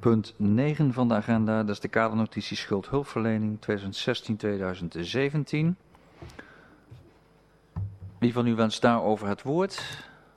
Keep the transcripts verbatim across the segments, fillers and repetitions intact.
punt negen van de agenda. Dat is de kadernotitie schuldhulpverlening tweeduizend zestien tweeduizend zeventien. Wie van u wenst daarover het woord?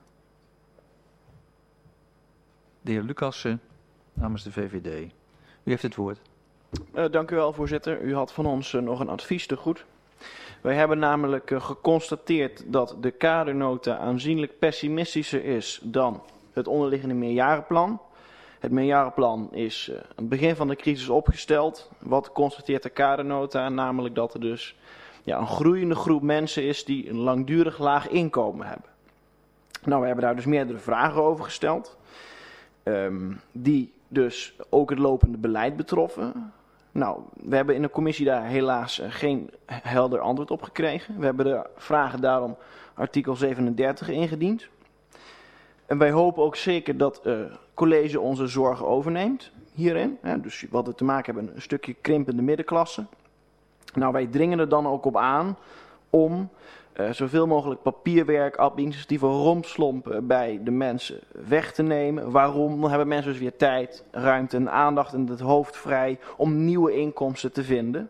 De heer Lucassen namens de V V D. U heeft het woord. Uh, dank u wel, voorzitter. U had van ons uh, nog een advies te goed. Wij hebben namelijk uh, geconstateerd dat de kadernota aanzienlijk pessimistischer is dan het onderliggende meerjarenplan. Het meerjarenplan is uh, aan het begin van de crisis opgesteld. Wat constateert de kadernota? Namelijk dat er dus ja, een groeiende groep mensen is die een langdurig laag inkomen hebben. Nou, we hebben daar dus meerdere vragen over gesteld. Um, die dus ook het lopende beleid betroffen. Nou, we hebben in de commissie daar helaas uh, geen helder antwoord op gekregen. We hebben de vragen daarom artikel zevenendertig ingediend. En wij hopen ook zeker dat het uh, college onze zorgen overneemt hierin. Hè, dus wat we te maken hebben, een stukje krimpende middenklasse. Nou, wij dringen er dan ook op aan om uh, zoveel mogelijk papierwerk, administratieve rompslompen bij de mensen weg te nemen. Waarom? Dan hebben mensen dus weer tijd, ruimte en aandacht en het hoofd vrij om nieuwe inkomsten te vinden.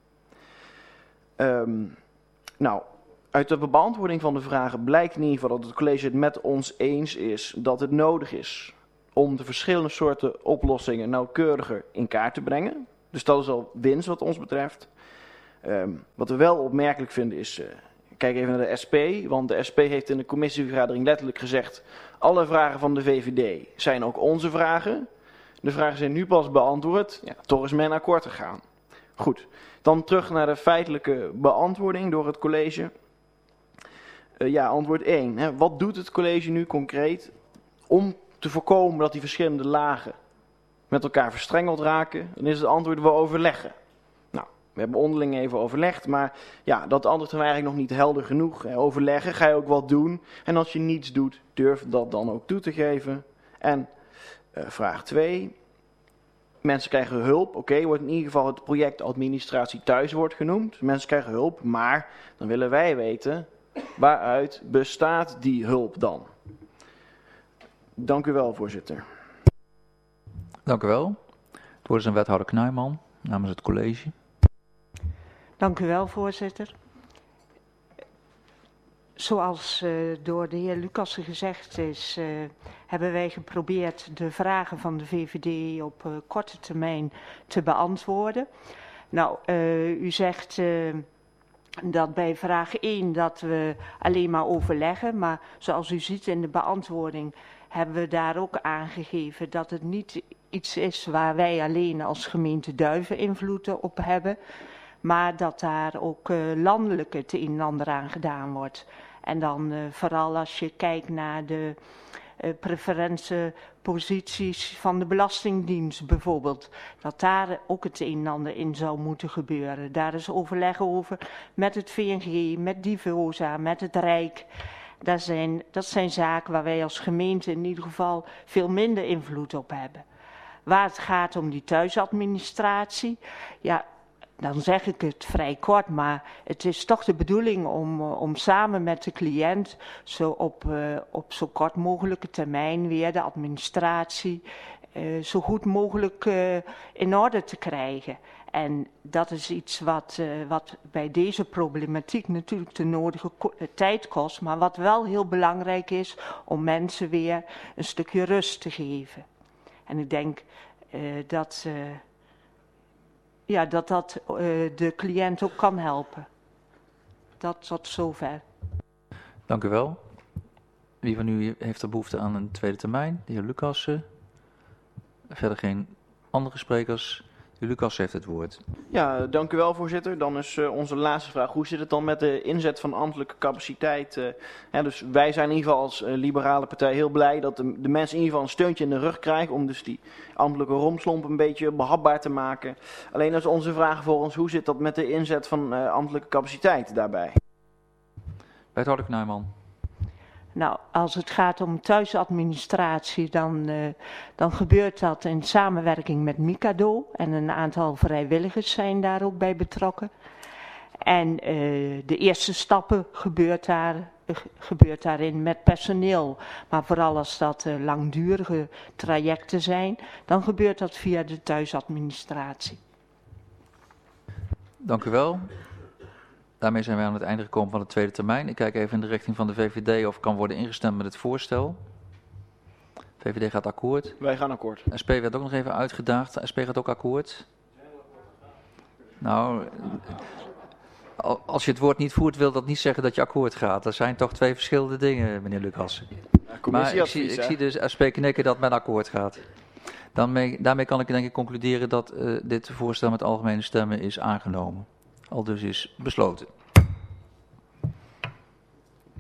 Um, nou, uit de beantwoording van de vragen blijkt in ieder geval dat het college het met ons eens is dat het nodig is om de verschillende soorten oplossingen nauwkeuriger in kaart te brengen. Dus dat is al winst wat ons betreft. Um, wat we wel opmerkelijk vinden is, uh, kijk even naar de S P, want de S P heeft in de commissievergadering letterlijk gezegd, alle vragen van de V V D zijn ook onze vragen. De vragen zijn nu pas beantwoord, ja, toch is men akkoord gegaan. Goed, dan terug naar de feitelijke beantwoording door het college. Uh, ja, antwoord één. Hè. Wat doet het college nu concreet om te voorkomen dat die verschillende lagen met elkaar verstrengeld raken? Dan is het antwoord, we overleggen. Nou, we hebben onderling even overlegd, maar ja, dat antwoord is eigenlijk nog niet helder genoeg. Hè. Overleggen, ga je ook wat doen? En als je niets doet, durf dat dan ook toe te geven. En uh, vraag twee. Mensen krijgen hulp, oké, okay, wordt in ieder geval het project administratie thuis wordt genoemd. Mensen krijgen hulp, maar dan willen wij weten, waaruit bestaat die hulp dan? Dank u wel, voorzitter. Dank u wel. Het woord is aan wethouder Knuijman namens het college. Dank u wel, voorzitter. Zoals uh, door de heer Lucassen gezegd is, uh, hebben wij geprobeerd de vragen van de V V D op uh, korte termijn te beantwoorden. Nou, uh, u zegt uh, dat bij vraag één dat we alleen maar overleggen, maar zoals u ziet in de beantwoording hebben we daar ook aangegeven dat het niet iets is waar wij alleen als gemeente Duiven invloed op hebben, maar dat daar ook uh, landelijk het een en ander aan gedaan wordt. En dan uh, vooral als je kijkt naar de uh, preferentieposities van de Belastingdienst bijvoorbeeld, dat daar ook het een en ander in zou moeten gebeuren. Daar is overleg over met het V N G, met Divosa, met het Rijk. Dat zijn, dat zijn zaken waar wij als gemeente in ieder geval veel minder invloed op hebben. Waar het gaat om die thuisadministratie, ja, dan zeg ik het vrij kort, maar het is toch de bedoeling om, om samen met de cliënt zo op, uh, op zo kort mogelijke termijn weer de administratie uh, zo goed mogelijk uh, in orde te krijgen. En dat is iets wat, uh, wat bij deze problematiek natuurlijk de nodige tijd kost, maar wat wel heel belangrijk is om mensen weer een stukje rust te geven. En ik denk uh, dat, uh, ja, dat dat uh, de cliënt ook kan helpen. Dat tot zover. Dank u wel. Wie van u heeft er behoefte aan een tweede termijn? De heer Lucassen. Verder geen andere sprekers. De heer Lucassen heeft het woord. Ja, dank u wel, voorzitter. Dan is uh, onze laatste vraag. Hoe zit het dan met de inzet van ambtelijke capaciteit? Uh, ja, dus wij zijn in ieder geval als uh, liberale partij heel blij dat de, de mensen in ieder geval een steuntje in de rug krijgen om dus die ambtelijke romslomp een beetje behapbaar te maken. Alleen is onze vraag voor ons, hoe zit dat met de inzet van uh, ambtelijke capaciteit daarbij? Wethouder Knuijman. Nou, als het gaat om thuisadministratie, dan, uh, dan gebeurt dat in samenwerking met Mikado. En een aantal vrijwilligers zijn daar ook bij betrokken. En uh, de eerste stappen gebeurt daar gebeurt daarin met personeel. Maar vooral als dat uh, langdurige trajecten zijn, dan gebeurt dat via de thuisadministratie. Dank u wel. Daarmee zijn wij aan het einde gekomen van de tweede termijn. Ik kijk even in de richting van de V V D of kan worden ingestemd met het voorstel. V V D gaat akkoord. Wij gaan akkoord. S P werd ook nog even uitgedaagd. S P gaat ook akkoord. Nou, als je het woord niet voert, wil dat niet zeggen dat je akkoord gaat. Dat zijn toch twee verschillende dingen, meneer Lucas. Ja, maar ik zie, ik zie dus S P knikken dat men akkoord gaat. Dan mee, daarmee kan ik denk ik concluderen dat uh, dit voorstel met algemene stemmen is aangenomen. Al dus is besloten.